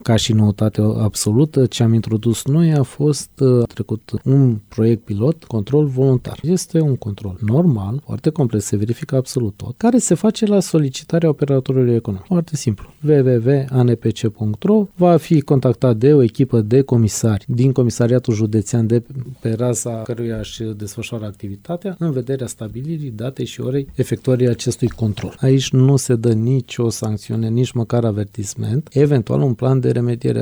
ca și noutate absolută, ce am introdus noi a fost trecut un proiect pilot, control voluntar. Este un control normal, foarte complex, se verifică absolut tot, care se face la solicitarea operatorului economic. Foarte simplu. www.anpc.ro va fi contactat de o echipă de comisari din Comisariatul Județean de pe raza căruia își desfășoară activitatea în vederea stabilirii datei și orei efectuării acestui control. Aici nu se dă nicio sancțiune, nici măcar avertisment, eventual un plan de remediere.